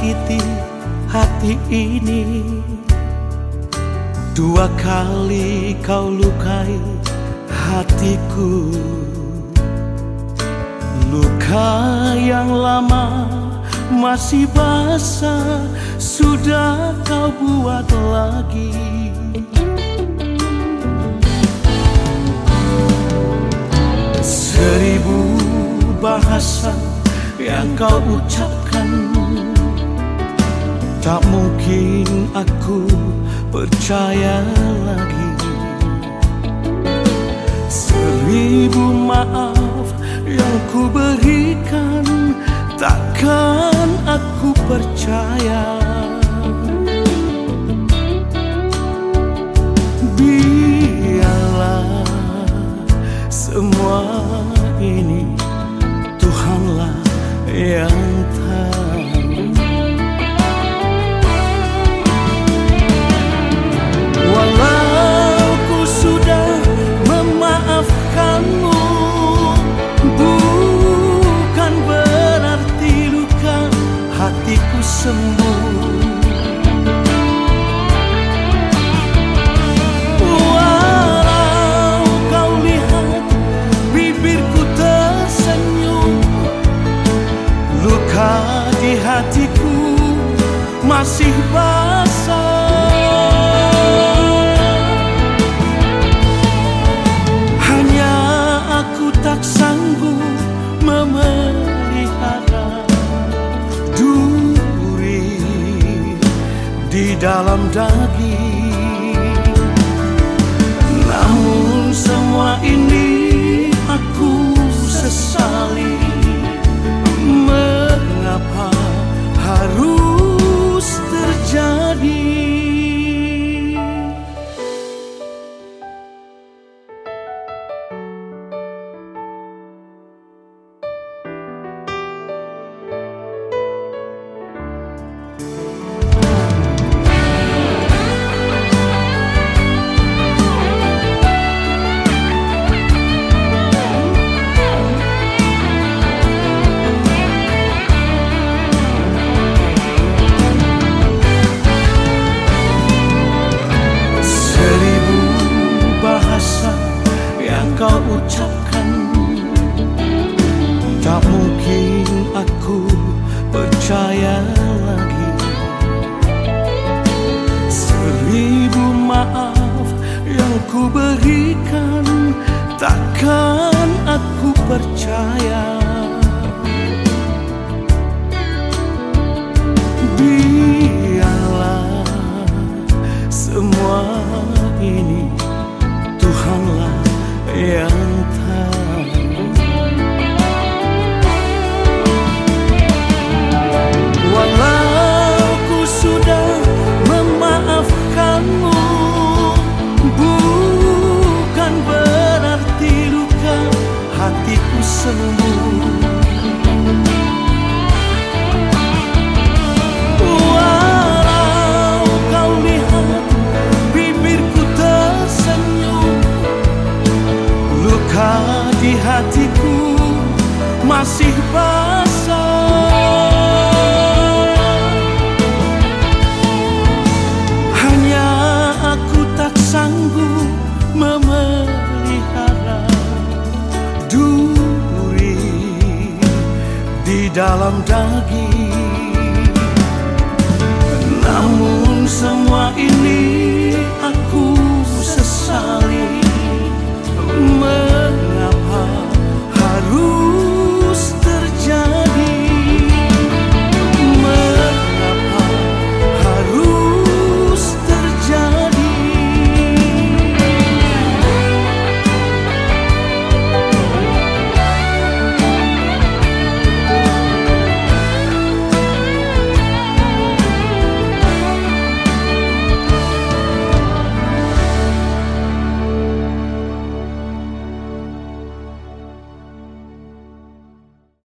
sakiti hati ini. Dua kali kau lukai hatiku. Luka yang lama masih basah, sudah kau buat lagi. Seribu bahasa yang kau ucapkan, tak mungkin aku percaya lagi. Seribu maaf yang ku berikan, takkan aku percaya. Biarlah semua ini Tuhanlah yang tahu. Walau ku sudah memaafkanmu, bukan berarti luka hatiku sembuh. Walau kau lihat bibirku tersenyum, luka di hatiku masih basah. Hanya aku tak sanggup memelihara duri di dalam daging. Namun semua ini aku sesali. Mengapa harus terjadi? Kau ucapkan, tak mungkin aku percaya lagi. Seribu maaf yang ku berikan, takkan aku percaya. Biarlah semua ini Tuhanlah yang tahu. Walau ku sudah memaafkanmu, bukan berarti luka hatiku sembuh. Walau kau lihat bibirku tersenyum, luka di hatiku masih basah. Hanya aku tak sanggup memelihara duri di dalam daging. Namun semua ini